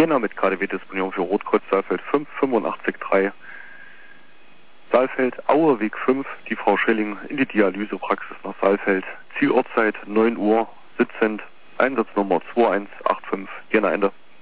Jena mit KDW-Disponierung für Rotkreuz Saalfeld 5, 85,3. Saalfeld, Auerweg 5, die Frau Schelling in die Dialysepraxis nach Saalfeld. Zielortzeit 9 Uhr, sitzend, Einsatznummer 2185, Jena Ende.